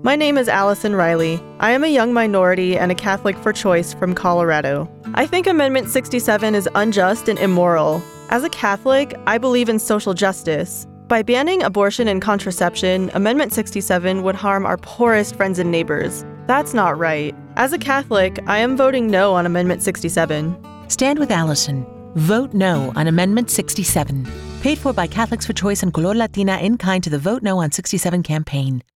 My name is Allison Riley. I am a young minority and a Catholic for choice from Colorado. I think Amendment 67 is unjust and immoral. As a Catholic, I believe in social justice. By banning abortion and contraception, Amendment 67 would harm our poorest friends and neighbors. That's not right. As a Catholic, I am voting no on Amendment 67. Stand with Allison. Vote no on Amendment 67. Paid for by Catholics for Choice and Color Latina in kind to the Vote No on 67 campaign.